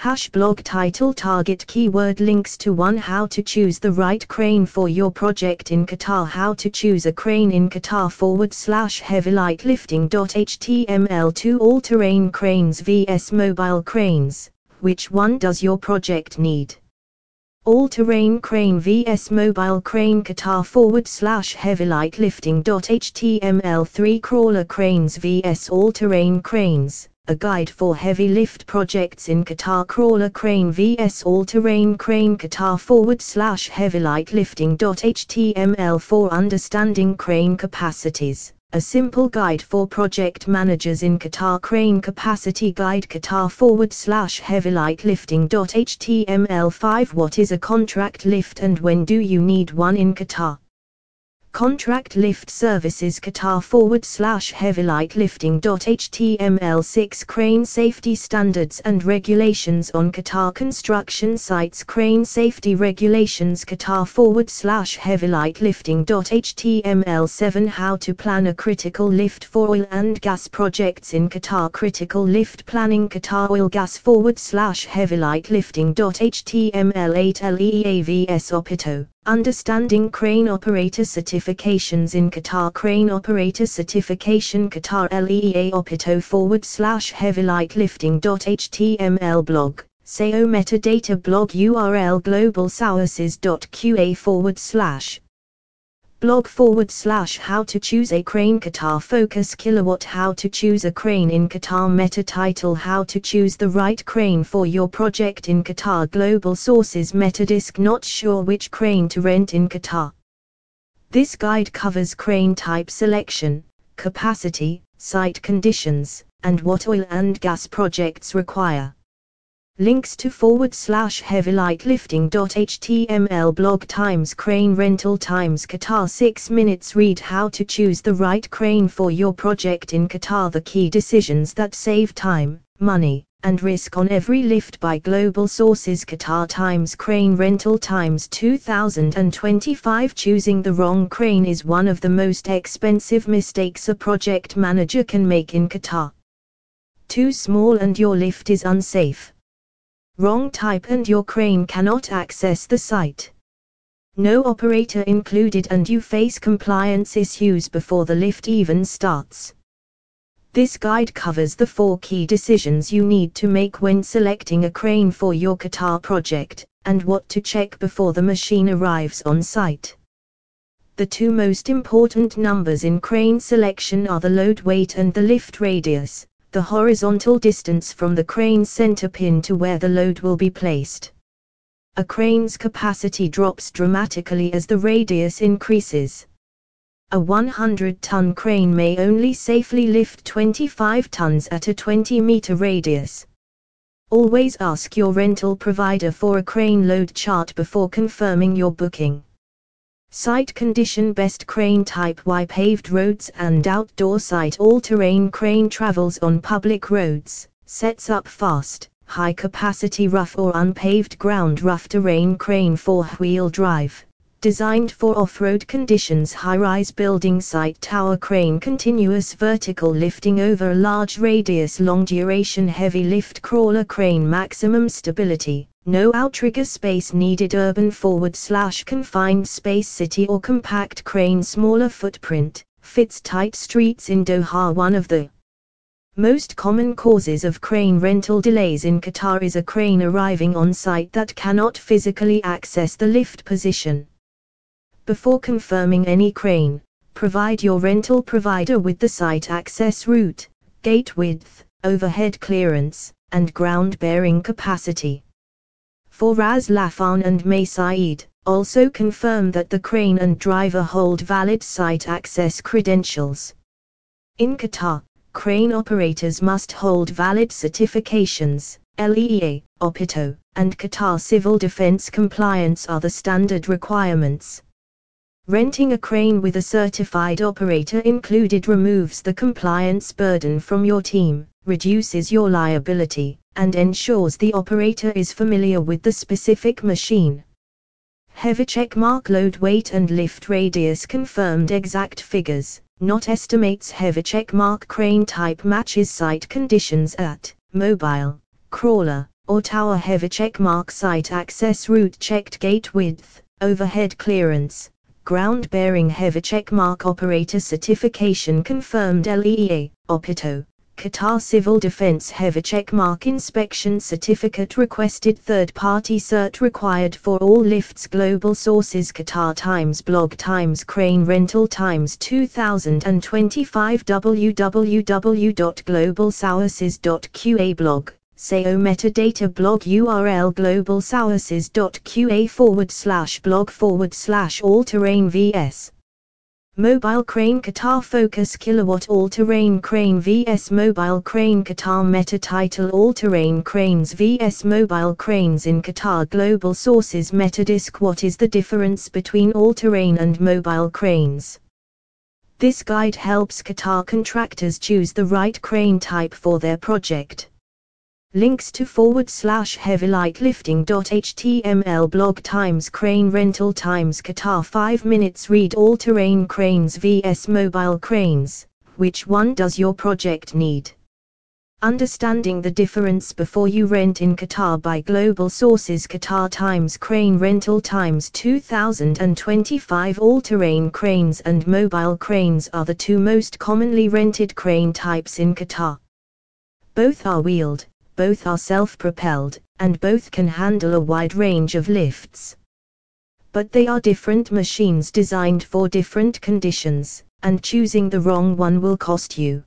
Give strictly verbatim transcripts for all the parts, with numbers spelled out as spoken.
Hash blog title target keyword links to one How to choose the right crane for your project in Qatar. How to choose a crane in Qatar forward slash heavy light lifting dot H T M L two all-terrain cranes versus mobile cranes. Which one does your project need? All-terrain crane versus mobile crane. Qatar forward slash heavy light lifting dot H T M L three crawler cranes versus all-terrain cranes. A guide for heavy lift projects in Qatar. Crawler crane versus all-terrain crane. Qatar forward slash heavy light lifting dot H T M L for understanding crane capacities. A simple guide for project managers in Qatar. Crane capacity guide. Qatar forward slash heavy light lifting dot H T M L five. What is a contract lift and when do you need one in Qatar? Contract lift services. Qatar forward slash heavy light lifting dot H T M L six crane safety standards and regulations on Qatar construction sites. Crane safety regulations. Qatar forward slash heavy light lifting dot H T M L seven how to plan a critical lift for oil and gas projects in Qatar. Critical lift planning. Qatar oil gas forward slash heavy light lifting dot H T M L eight L E A vs Opito. Understanding crane operator certifications in Qatar. Crane operator certification. Qatar L E A Opito forward slash heavy light lifting dot H T M L blog. S E O metadata blog U R L global sources dot Q A forward slash blog forward slash how to choose a crane. Qatar focus kilowatt. How to choose a crane in Qatar. Meta title how to choose the right crane for your project in Qatar. Global sources. Metadisk not sure which crane to rent in Qatar. This guide covers crane type selection, capacity, site conditions, and what oil and gas projects require. Links to forward slash heavy light lifting dot H T M L blog times crane rental times Qatar six minutes. Read how to choose the right crane for your project in Qatar. The key decisions that save time, money, and risk on every lift by global sources. Qatar times crane rental times two thousand twenty-five. Choosing the wrong crane is one of the most expensive mistakes a project manager can make in Qatar. Too small and your lift is unsafe. Wrong type and your crane cannot access the site. No operator included and you face compliance issues before the lift even starts. This guide covers the four key decisions you need to make when selecting a crane for your Qatar project, and what to check before the machine arrives on site. The two most important numbers in crane selection are the load weight and the lift radius, the horizontal distance from the crane center pin to where the load will be placed. A crane's capacity drops dramatically as the radius increases. A one hundred ton crane may only safely lift twenty-five tons at a twenty meter radius. Always ask your rental provider for a crane load chart before confirming your booking. Site condition. Best crane type. Why paved roads and outdoor site. All-terrain crane travels on public roads, sets up fast, high capacity rough or unpaved ground. Rough terrain crane four-wheel drive, designed for off-road conditions. High-rise building site. Tower crane continuous vertical lifting over a large radius. Long duration heavy lift. Crawler crane maximum stability, no outrigger space needed. Urban forward slash confined space. City or compact crane smaller footprint, fits tight streets in Doha. One of the most common causes of crane rental delays in Qatar is a crane arriving on site that cannot physically access the lift position. Before confirming any crane, provide your rental provider with the site access route, gate width, overhead clearance, and ground bearing capacity. For Ras Laffan and May Said, also confirm that the crane and driver hold valid site access credentials. In Qatar, crane operators must hold valid certifications. L E A, Opito, and Qatar Civil Defense compliance are the standard requirements. Renting a crane with a certified operator included removes the compliance burden from your team, reduces your liability, and ensures the operator is familiar with the specific machine. Heavy checkmark. Load weight and lift radius. Confirmed exact figures, not estimates. Heavy checkmark crane type matches site conditions at mobile, crawler, or tower heavy checkmark site access route checked gate width, overhead clearance, ground bearing heavy checkmark operator certification confirmed L E E A, OPITO, Qatar Civil Defense Heavy Checkmark Inspection Certificate requested third-party cert required for all lifts. Global Sources Qatar Times Blog Times Crane Rental Times two thousand twenty-five w w w dot global sources dot q a blog S E O metadata blog U R L global sources dot q a forward slash blog forward slash all-terrain vs Mobile Crane Qatar Focus Kilowatt All-Terrain Crane vs Mobile Crane Qatar Meta Title All-Terrain Cranes vs Mobile Cranes in Qatar. Global Sources Metadisc. What is the difference between all-terrain and mobile cranes? This guide helps Qatar contractors choose the right crane type for their project. Links to forward slash heavy light lifting dot html blog times crane rental times Qatar five minutes read all-terrain cranes vs mobile cranes, which one does your project need? Understanding the difference before you rent in Qatar by Global Sources. Qatar Times Crane Rental Times two thousand twenty-five. All-terrain cranes and mobile cranes are the two most commonly rented crane types in Qatar. Both are wheeled, both are self-propelled, and both can handle a wide range of lifts. But they are different machines designed for different conditions, and choosing the wrong one will cost you.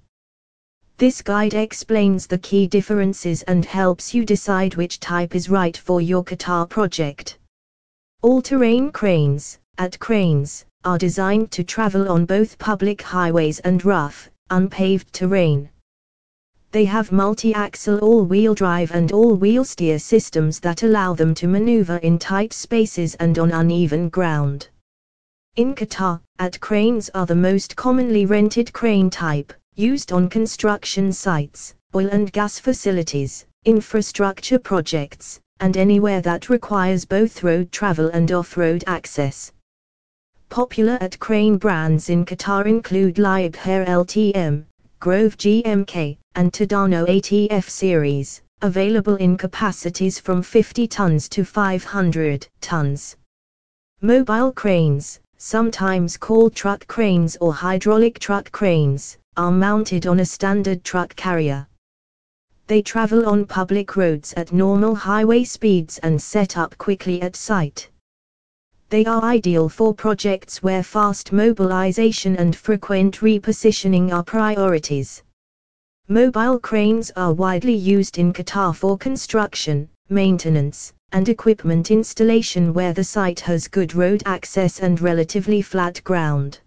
This guide explains the key differences and helps you decide which type is right for your Qatar project. All-terrain cranes, A T cranes, are designed to travel on both public highways and rough, unpaved terrain. They have multi-axle all-wheel drive and all-wheel steer systems that allow them to maneuver in tight spaces and on uneven ground. In Qatar, A T cranes are the most commonly rented crane type, used on construction sites, oil and gas facilities, infrastructure projects, and anywhere that requires both road travel and off-road access. Popular A T crane brands in Qatar include Liebherr L T M, Grove G M K, and Tadano A T F series, available in capacities from fifty tons to five hundred tons. Mobile cranes, sometimes called truck cranes or hydraulic truck cranes, are mounted on a standard truck carrier. They travel on public roads at normal highway speeds and set up quickly at site. They are ideal for projects where fast mobilization and frequent repositioning are priorities. Mobile cranes are widely used in Qatar for construction, maintenance, and equipment installation where the site has good road access and relatively flat ground.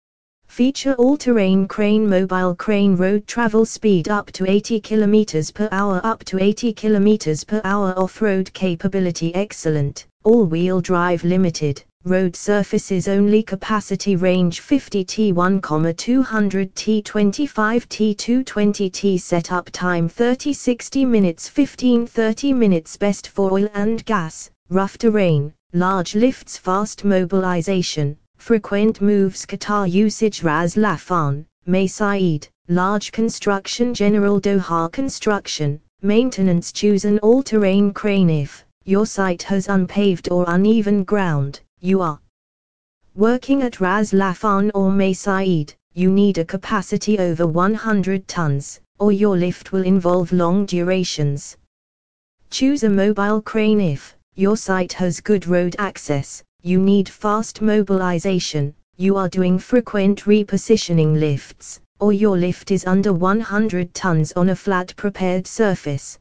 Feature all-terrain crane. Mobile crane road travel speed up to eighty kilometers per hour up to eighty kilometers per hour off-road capability excellent, all-wheel drive limited, road surfaces only capacity range fifty to twelve hundred to twenty-five to two twenty T setup time thirty to sixty minutes fifteen to thirty minutes best for oil and gas, rough terrain, large lifts fast mobilization, frequent moves Qatar usage Ras Laffan, May Said, large construction General Doha construction, maintenance choose an all-terrain crane if your site has unpaved or uneven ground. You are working at Ras Laffan or May Said, you need a capacity over one hundred tons, or your lift will involve long durations. Choose a mobile crane if your site has good road access, you need fast mobilization, you are doing frequent repositioning lifts, or your lift is under one hundred tons on a flat prepared surface.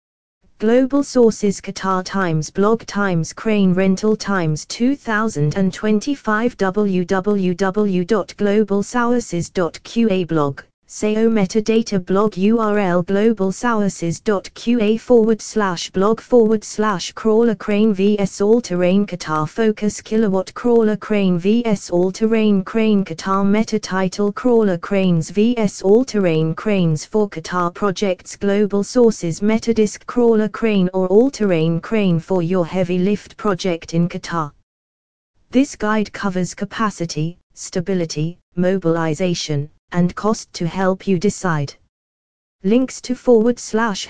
Global Sources Qatar Times Blog Times Crane Rental Times two thousand twenty-five w w w dot global sources dot q a blog S E O metadata blog U R L global sources dot q a forward slash blog forward slash crawler crane vs all-terrain Qatar Focus Kilowatt Crawler Crane vs all-terrain crane Qatar Meta Title Crawler Cranes vs all-terrain cranes for Qatar projects. Global Sources Metadisc Crawler Crane or all-terrain crane for your heavy lift project in Qatar. This guide covers capacity, stability, mobilization, and cost to help you decide. Links to forward slash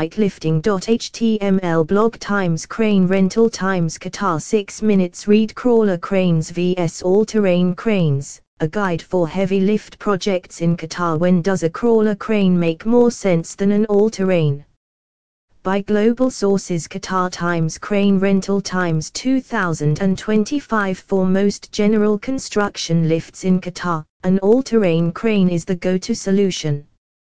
heavylightlifting.html blog times crane rental times Qatar six minutes read crawler cranes vs all-terrain cranes, a guide for heavy lift projects in Qatar. When does a crawler crane make more sense than an all-terrain? By Global Sources. Qatar times crane rental times two thousand twenty-five. For most general construction lifts in Qatar, an all-terrain crane is the go-to solution.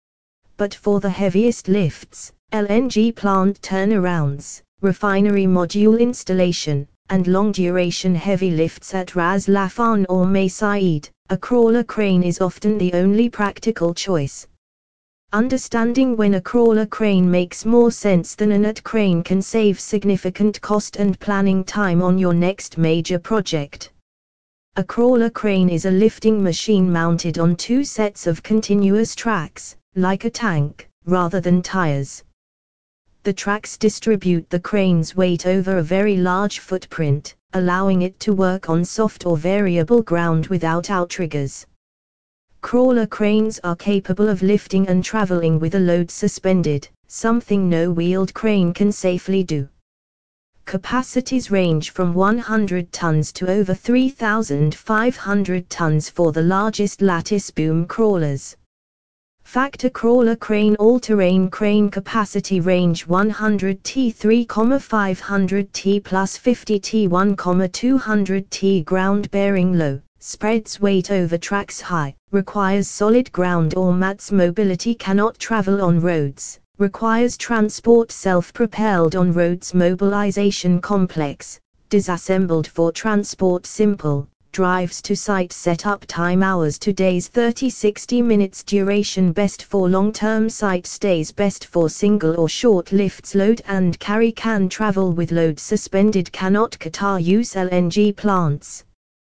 But for the heaviest lifts, L N G plant turnarounds, refinery module installation, and long-duration heavy lifts at Ras Laffan or Mesaieed, a crawler crane is often the only practical choice. Understanding when a crawler crane makes more sense than an A T crane can save significant cost and planning time on your next major project. A crawler crane is a lifting machine mounted on two sets of continuous tracks, like a tank, rather than tires. The tracks distribute the crane's weight over a very large footprint, allowing it to work on soft or variable ground without outriggers. Crawler cranes are capable of lifting and traveling with a load suspended, something no wheeled crane can safely do. Capacities range from one hundred tons to over three thousand five hundred tons for the largest lattice boom crawlers. Factor crawler crane all-terrain crane capacity range one hundred T three, five hundred T plus fifty T one, two hundred T ground bearing low, spreads weight over tracks high, requires solid ground or mats, mobility cannot travel on roads, requires transport self-propelled on roads, mobilization complex, disassembled for transport simple, drives to site setup time hours to days thirty to sixty minutes duration best for long-term site stays best for single or short lifts load and carry can travel with load suspended cannot Qatar use L N G plants.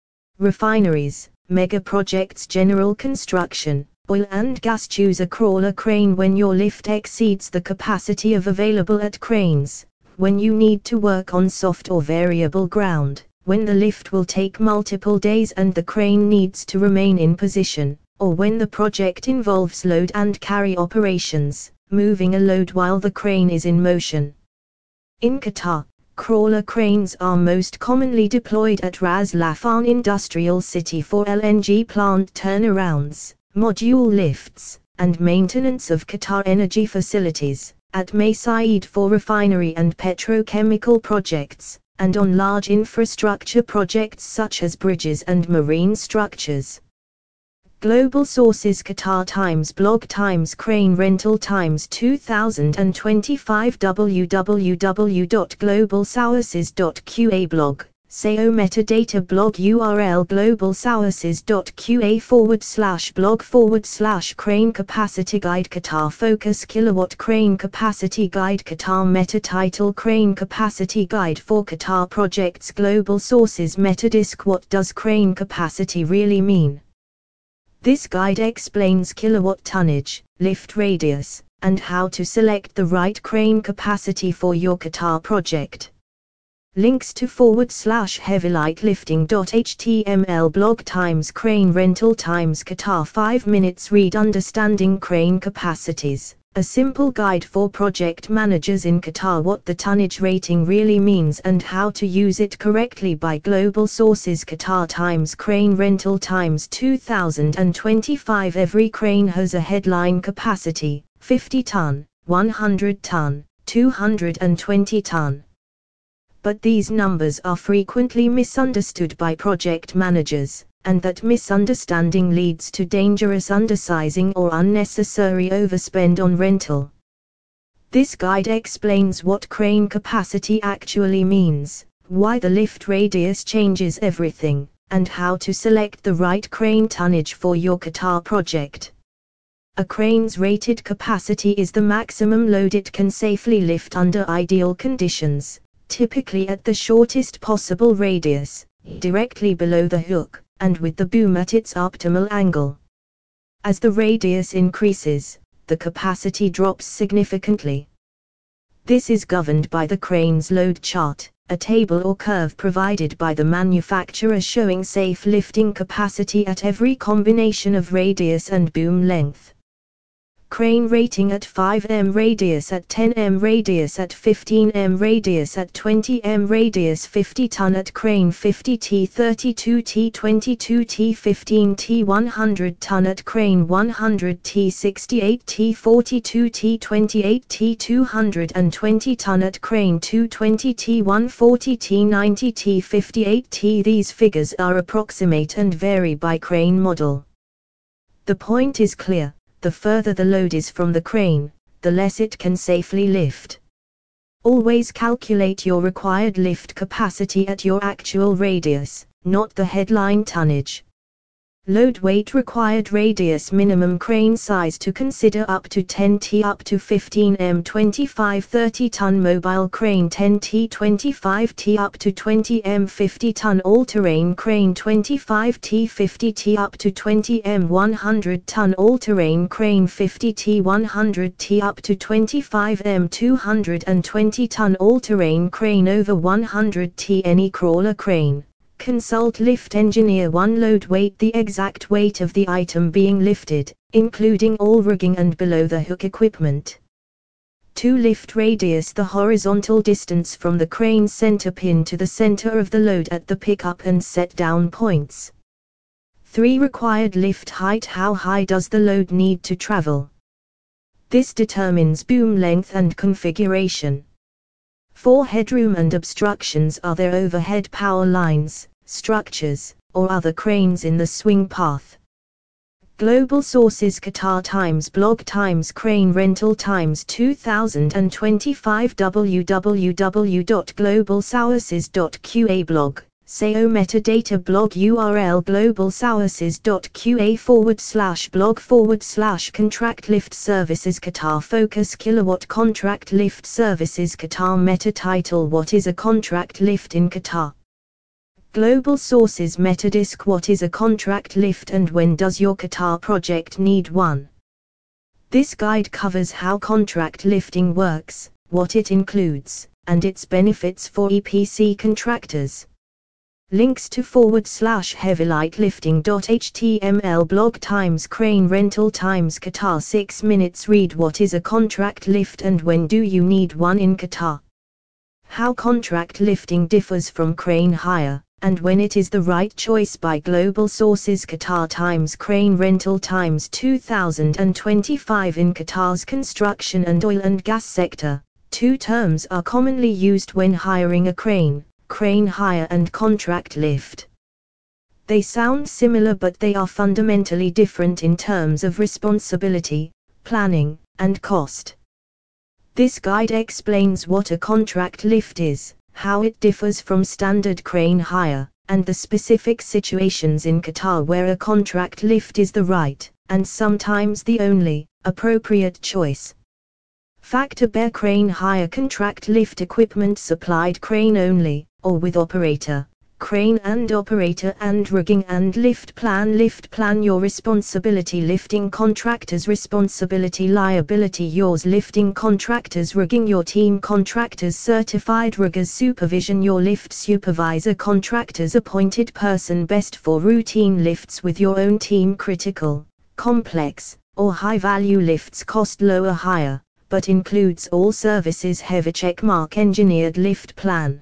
Refineries, mega projects, general construction, oil and gas. Choose a crawler crane when your lift exceeds the capacity of available A T cranes, when you need to work on soft or variable ground, when the lift will take multiple days and the crane needs to remain in position, or when the project involves load and carry operations, moving a load while the crane is in motion. In Qatar, crawler cranes are most commonly deployed at Ras Laffan Industrial City for L N G plant turnarounds, module lifts, and maintenance of Qatar energy facilities, at Mesaieed for refinery and petrochemical projects, and on large infrastructure projects such as bridges and marine structures. Global Sources. Qatar times blog times crane rental times two thousand twenty-five w w w dot global sources dot q a blog, S E O metadata blog U R L global sources dot q a forward slash blog forward slash crane capacity guide Qatar focus kilowatt crane capacity guide Qatar meta title crane capacity guide for Qatar projects. Global Sources metadisc. What does crane capacity really mean? This guide explains kilowatt tonnage, lift radius, and how to select the right crane capacity for your Qatar project. Links to forward slash heavylightlifting.html blog times crane rental times Qatar five minutes read understanding crane capacities, a simple guide for project managers in Qatar. What the tonnage rating really means and how to use it correctly by Global Sources. Qatar times crane rental times two thousand twenty-five. Every crane has a headline capacity, fifty ton, one hundred ton, two hundred twenty ton. But these numbers are frequently misunderstood by project managers, and that misunderstanding leads to dangerous undersizing or unnecessary overspend on rental. This guide explains what crane capacity actually means, why the lift radius changes everything, and how to select the right crane tonnage for your Qatar project. A crane's rated capacity is the maximum load it can safely lift under ideal conditions, typically at the shortest possible radius, directly below the hook, and with the boom at its optimal angle. As the radius increases, the capacity drops significantly. This is governed by the crane's load chart, a table or curve provided by the manufacturer showing safe lifting capacity at every combination of radius and boom length. Crane rating at five meters radius at ten meters radius at fifteen meters radius at twenty meters radius fifty ton at crane fifty T thirty-two T twenty-two T fifteen T one hundred ton at crane one hundred T sixty-eight T forty-two T twenty-eight T two hundred twenty ton at crane two twenty T one forty T ninety T fifty-eight T. These figures are approximate and vary by crane model. The point is clear. The further the load is from the crane, the less it can safely lift. Always calculate your required lift capacity at your actual radius, not the headline tonnage. Load weight required radius minimum crane size to consider up to ten T up to fifteen meters twenty-five thirty ton mobile crane ten T twenty-five T up to twenty meters fifty ton all-terrain crane twenty-five T fifty T up to twenty meters one hundred ton all-terrain crane fifty T one hundred T up to twenty-five meters two hundred twenty ton all-terrain crane over one hundred T any crawler crane. Consult lift engineer one. Load weight the exact weight of the item being lifted, including all rigging and below the hook equipment. two. Lift radius the horizontal distance from the crane center pin to the center of the load at the pickup and set down points. three. Required lift height how high does the load need to travel? This determines boom length and configuration. four. Headroom and obstructions are there overhead power lines, structures, or other cranes in the swing path? Global sources Qatar times blog times crane rental times two thousand twenty-five w w w dot global sources dot q a blog S E O metadata blog U R L global sources dot q a forward slash blog forward slash contract lift services Qatar focus kilowatt contract lift services Qatar meta title what is a contract lift in Qatar? Global sources metadisk what is a contract lift and when does your Qatar project need one? This guide covers how contract lifting works, what it includes, and its benefits for E P C contractors. Links to forward slash heavylight lifting dot h t m l blog times crane rental times Qatar six minutes read what is a contract lift and when do you need one in Qatar? How contract lifting differs from crane hire, and when it is the right choice by Global Sources Qatar times crane rental times two thousand twenty-five in Qatar's construction and oil and gas sector. Two terms are commonly used when hiring a crane: crane hire and contract lift. They sound similar but they are fundamentally different in terms of responsibility, planning, and cost. This guide explains what a contract lift is, how it differs from standard crane hire, and the specific situations in Qatar where a contract lift is the right, and sometimes the only, appropriate choice. Factor Bear crane hire contract lift equipment supplied crane only, or with operator, crane and operator and rigging and lift plan. Lift plan your responsibility, lifting contractors responsibility, liability yours, lifting contractors, rigging your team, contractors, certified riggers, supervision your lift, supervisor, contractors, appointed person best for routine lifts with your own team, critical, complex, or high value lifts cost lower higher, but includes all services. Heavy checkmark engineered lift plan.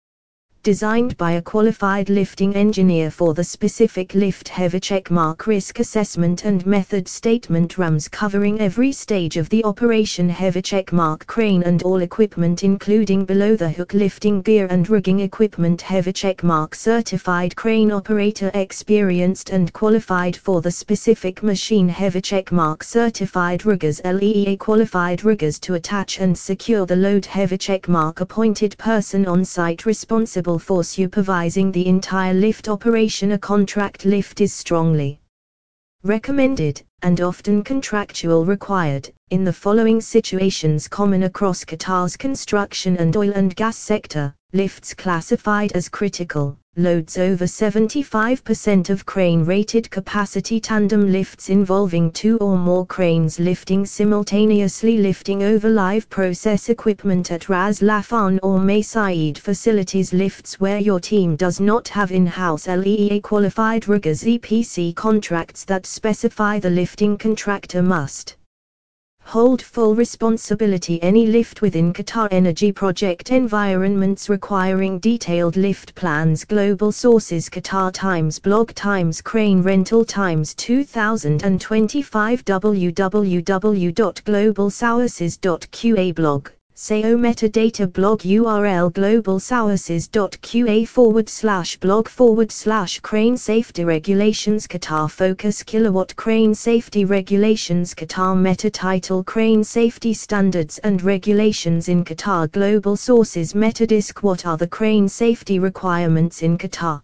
Designed by a qualified lifting engineer for the specific lift. Heavy checkmark risk assessment and method statement rams covering every stage of the operation. Heavy checkmark crane and all equipment including below the hook lifting gear and rigging equipment. Heavy checkmark certified crane operator experienced and qualified for the specific machine. Heavy checkmark certified riggers L E A qualified riggers to attach and secure the load. Heavy checkmark appointed person on site responsible for supervising the entire lift operation. A contract lift is strongly recommended, and often contractual required, in the following situations common across Qatar's construction and oil and gas sector: lifts classified as critical, loads over seventy-five percent of crane-rated capacity, tandem lifts involving two or more cranes lifting simultaneously, lifting over live process equipment at Ras Laffan or May Said facilities, lifts where your team does not have in-house L E A qualified riggers, E P C contracts that specify the lifting contractor must hold full responsibility. Any lift within Qatar Energy project environments requiring detailed lift plans. Global sources: Qatar Times blog Times crane rental Times two thousand twenty-five w w w dot global sources dot q a blog S E O metadata blog U R L global sources dot q a forward slash blog forward slash crane safety regulations Qatar focus kilowatt crane safety regulations Qatar meta title crane safety standards and regulations in Qatar. Global sources metadisc. What are the crane safety requirements in Qatar?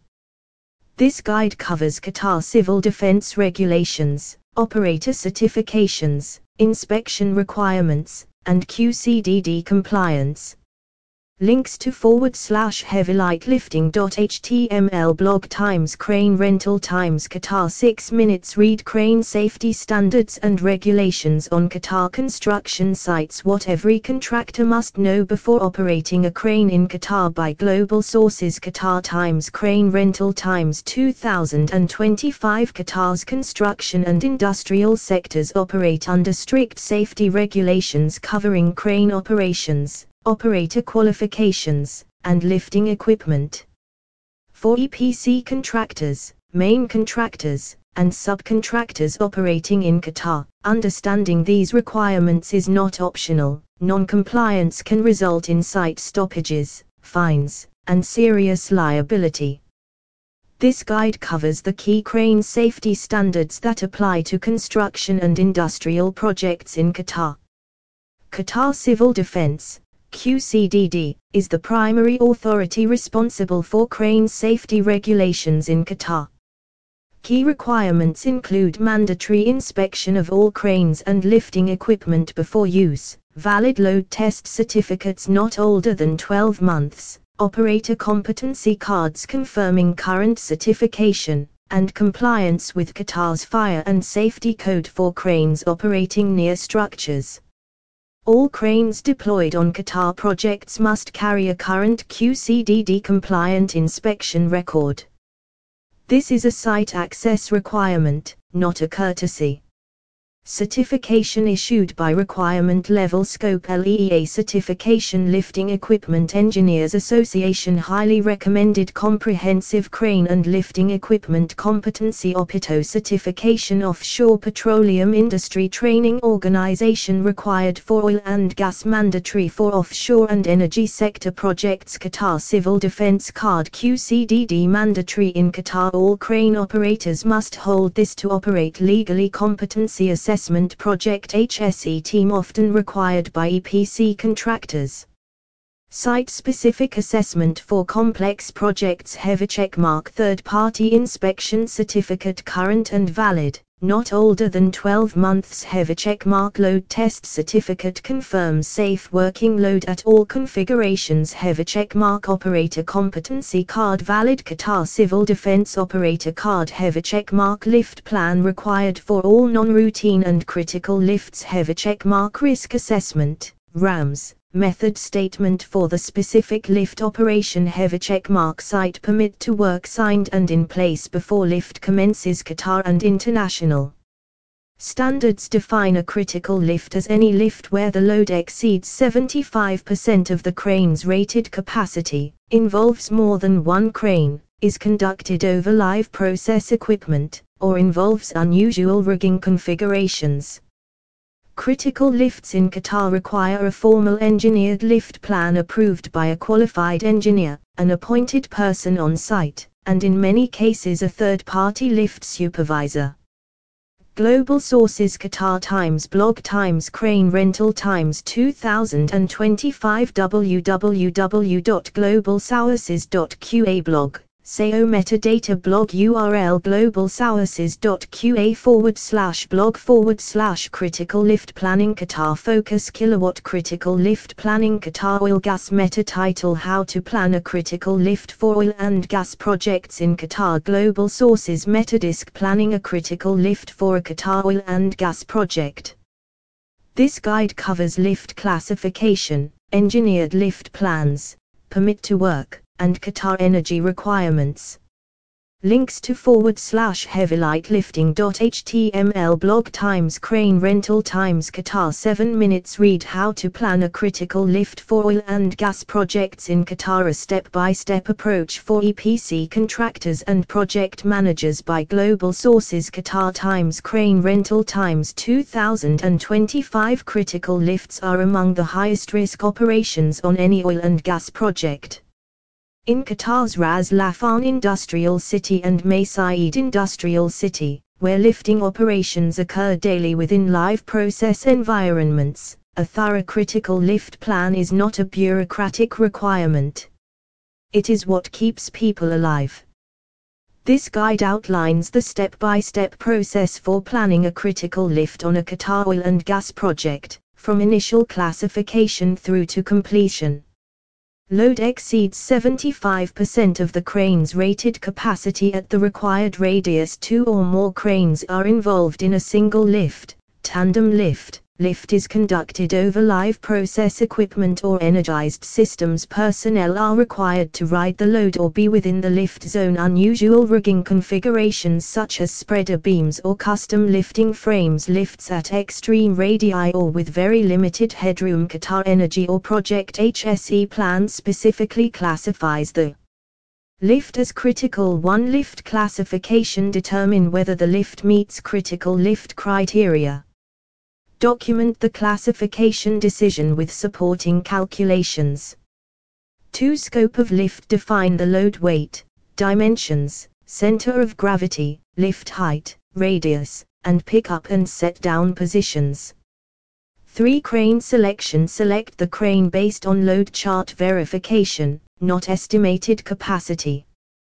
This guide covers Qatar civil defense regulations, operator certifications, inspection requirements, and Q C D D compliance. Links to forward slash heavy light lifting dot h t m l blog Times crane rental Times Qatar six minutes read crane safety standards and regulations on Qatar construction sites. What every contractor must know before operating a crane in Qatar by Global Sources. Qatar Times crane rental Times two thousand twenty-five. Qatar's construction and industrial sectors operate under strict safety regulations covering crane operations, operator qualifications, and lifting equipment. For E P C contractors, main contractors, and subcontractors operating in Qatar, understanding these requirements is not optional. Non-compliance can result in site stoppages, fines, and serious liability. This guide covers the key crane safety standards that apply to construction and industrial projects in Qatar. Qatar Civil Defense Q C D D, is the primary authority responsible for crane safety regulations in Qatar. Key requirements include mandatory inspection of all cranes and lifting equipment before use, valid load test certificates not older than twelve months, operator competency cards confirming current certification, and compliance with Qatar's fire and safety code for cranes operating near structures. All cranes deployed on Qatar projects must carry a current Q C D D compliant inspection record. This is a site access requirement, not a courtesy. Certification issued by Requirement Level Scope L E E A Certification Lifting Equipment Engineers Association Highly Recommended Comprehensive Crane and Lifting Equipment Competency O P I T O Certification Offshore Petroleum Industry Training Organization Required for Oil and Gas Mandatory for Offshore and Energy Sector Projects Qatar Civil Defense Card Q C D D Mandatory in Qatar. All crane operators must hold this to operate legally. Competency Assessment Assessment Project H S E team often required by E P C contractors. Site-specific assessment for complex projects. Heavy checkmark third-party inspection certificate current and valid, not older than twelve months. Heavy checkmark load test certificate confirms safe working load at all configurations. Heavy checkmark operator competency card valid. Qatar Civil Defense Operator Card. Heavy checkmark lift plan required for all non-routine and critical lifts. Heavy checkmark risk assessment, RAMS, method statement for the specific lift operation. Heavy checkmark site permit to work signed and in place before lift commences. Qatar and international standards define a critical lift as any lift where the load exceeds seventy-five percent of the crane's rated capacity, involves more than one crane, is conducted over live process equipment, or involves unusual rigging configurations. Critical lifts in Qatar require a formal engineered lift plan approved by a qualified engineer, an appointed person on site, and in many cases a third-party lift supervisor. Global Sources. Qatar Times blog Times crane rental Times two thousand twenty-five w w w dot global sources dot q a blog S E O metadata blog U R L global sources dot q a forward slash blog forward slash critical lift planning Qatar focus kilowatt critical lift planning Qatar oil gas meta title how to plan a critical lift for oil and gas projects in Qatar. Global Sources metadisc planning a critical lift for a Qatar oil and gas project. This guide covers lift classification, engineered lift plans, permit to work, and Qatar energy requirements. Links to forward slash heavylightlifting.html blog times crane rental times Qatar seven minutes read how to plan a critical lift for oil and gas projects in Qatar, a step-by-step approach for E P C contractors and project managers by Global Sources. Qatar times crane rental times two thousand twenty-five critical lifts are among the highest risk operations on any oil and gas project. In Qatar's Ras Laffan Industrial City and Maysaid Industrial City, where lifting operations occur daily within live process environments, a thorough critical lift plan is not a bureaucratic requirement. It is what keeps people alive. This guide outlines the step-by-step process for planning a critical lift on a Qatar oil and gas project, from initial classification through to completion. Load exceeds seventy-five percent of the crane's rated capacity at the required radius. Two or more cranes are involved in a single lift, tandem lift. Lift is conducted over live process equipment or energized systems. Personnel are required to ride the load or be within the lift zone. Unusual rigging configurations such as spreader beams or custom lifting frames. Lifts at extreme radii or with very limited headroom. Qatar Energy or Project H S E plan specifically classifies the lift as critical. One lift classification determine whether the lift meets critical lift criteria. Document the classification decision with supporting calculations. two Scope of lift. Define the load weight, dimensions, center of gravity, lift height, radius, and pick-up and set-down positions. three Crane selection. Select the crane based on load chart verification, not estimated capacity.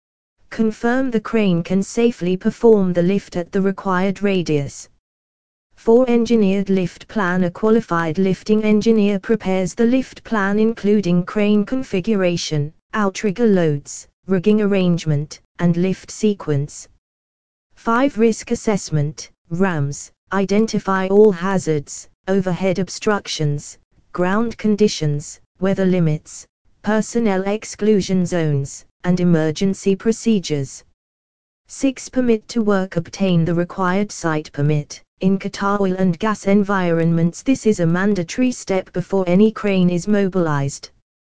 Confirm the crane can safely perform the lift at the required radius. four Engineered lift plan. A qualified lifting engineer prepares the lift plan including crane configuration, outrigger loads, rigging arrangement, and lift sequence. five Risk assessment. RAMS. Identify all hazards, overhead obstructions, ground conditions, weather limits, personnel exclusion zones, and emergency procedures. six Permit to work. Obtain the required site permit. In Qatar oil and gas environments, this is a mandatory step before any crane is mobilized.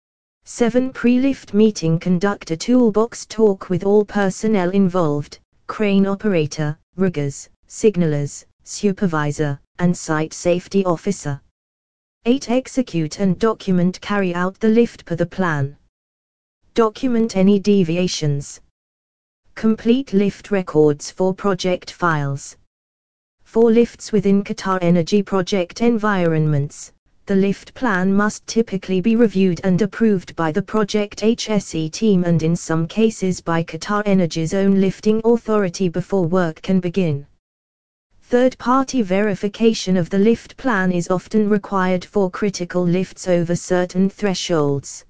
seven Pre-lift meeting. Conduct a toolbox talk with all personnel involved, crane operator, riggers, signalers, supervisor, and site safety officer. eight Execute and document. Carry out the lift per the plan. Document any deviations. Complete lift records for project files. For lifts within Qatar Energy project environments, the lift plan must typically be reviewed and approved by the Project H S E team and in some cases by Qatar Energy's own lifting authority before work can begin. Third-party verification of the lift plan is often required for critical lifts over certain thresholds.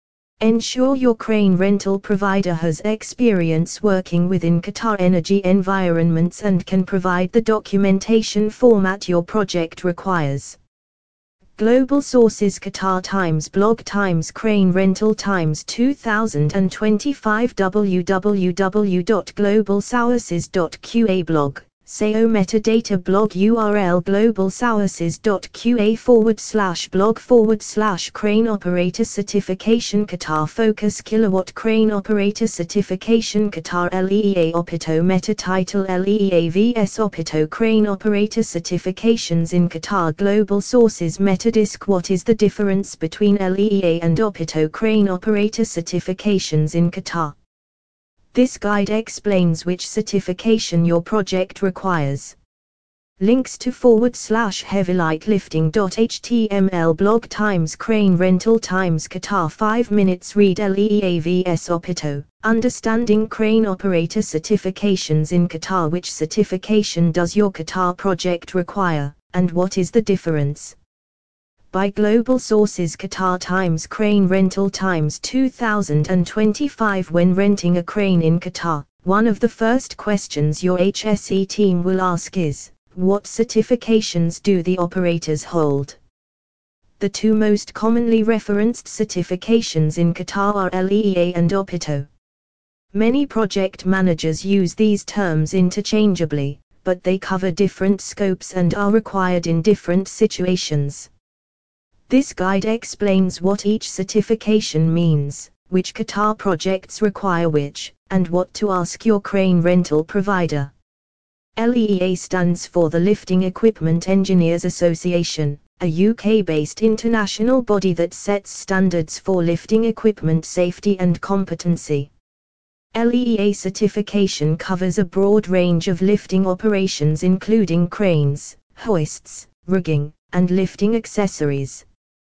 Ensure your crane rental provider has experience working within Qatar Energy environments and can provide the documentation format your project requires. Global Sources. Qatar times blog times crane rental times two thousand twenty-five. w w w dot global sources dot q a blog. S E O metadata blog U R L globalsources.qa forward slash blog forward slash crane operator certification Qatar focus kilowatt crane operator certification Qatar L E E A Opito meta title L E E A vs Opito crane operator certifications in Qatar. Global Sources metadisc. What is the difference between L E E A and Opito crane operator certifications in Qatar? This guide explains which certification your project requires. Links to forward slash heavylightlifting.html blog times crane rental times Qatar five minutes read L E E A vs Opito, understanding crane operator certifications in Qatar. Which certification does your Qatar project require, and what is the difference? By Global Sources. Qatar times crane rental times two thousand twenty-five. When renting a crane in Qatar, one of the first questions your H S E team will ask is, what certifications do the operators hold? The two most commonly referenced certifications in Qatar are L E E A and Opito. Many project managers use these terms interchangeably, but they cover different scopes and are required in different situations. This guide explains what each certification means, which Qatar projects require which, and what to ask your crane rental provider. L E E A stands for the Lifting Equipment Engineers Association, a U K-based international body that sets standards for lifting equipment safety and competency. L E E A certification covers a broad range of lifting operations including cranes, hoists, rigging, and lifting accessories.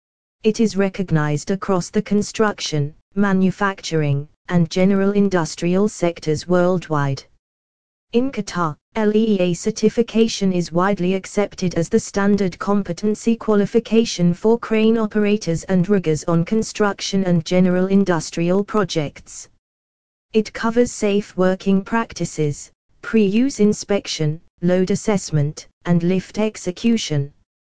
It is recognized across the construction, manufacturing, and general industrial sectors worldwide. In Qatar, L E E A certification is widely accepted as the standard competency qualification for crane operators and riggers on construction and general industrial projects. It covers safe working practices, pre-use inspection, load assessment, and lift execution.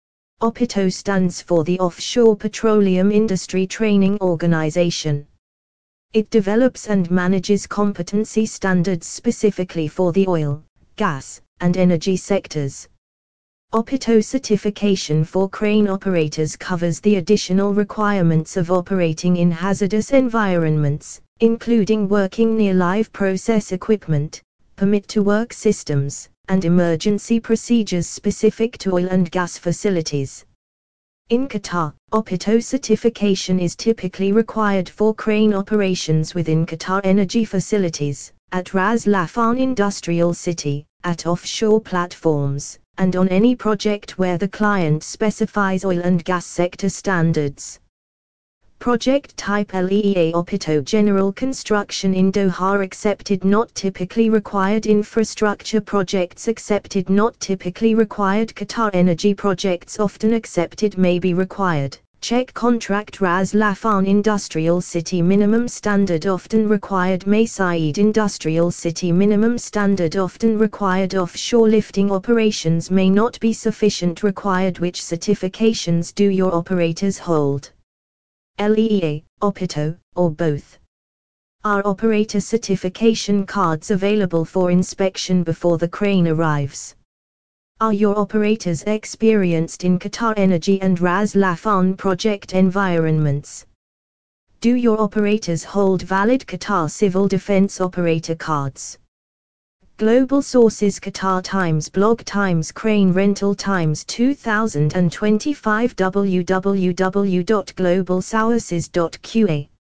OPITO stands for the Offshore Petroleum Industry Training Organization. It develops and manages competency standards specifically for the oil, gas, and energy sectors. OPITO certification for crane operators covers the additional requirements of operating in hazardous environments, including working near live process equipment, permit-to-work systems, and emergency procedures specific to oil and gas facilities. In Qatar, OPITO certification is typically required for crane operations within Qatar energy facilities, at Ras Laffan Industrial City, at offshore platforms, and on any project where the client specifies oil and gas sector standards. Project type L E E A OPITO General Construction in Doha accepted not typically required Infrastructure projects accepted not typically required Qatar Energy projects often accepted may be required. Check contract Ras Laffan Industrial City Minimum Standard often required May Said Industrial City Minimum Standard often required Offshore lifting operations may not be sufficient required Which certifications do your operators hold? L E E A, OPITO, or both? Are operator certification cards available for inspection before the crane arrives? Are your operators experienced in Qatar Energy and Ras Laffan project environments? Do your operators hold valid Qatar Civil Defense Operator cards? Global Sources Qatar Times Blog Times Crane Rental Times two thousand twenty-five w w w dot global sources dot q a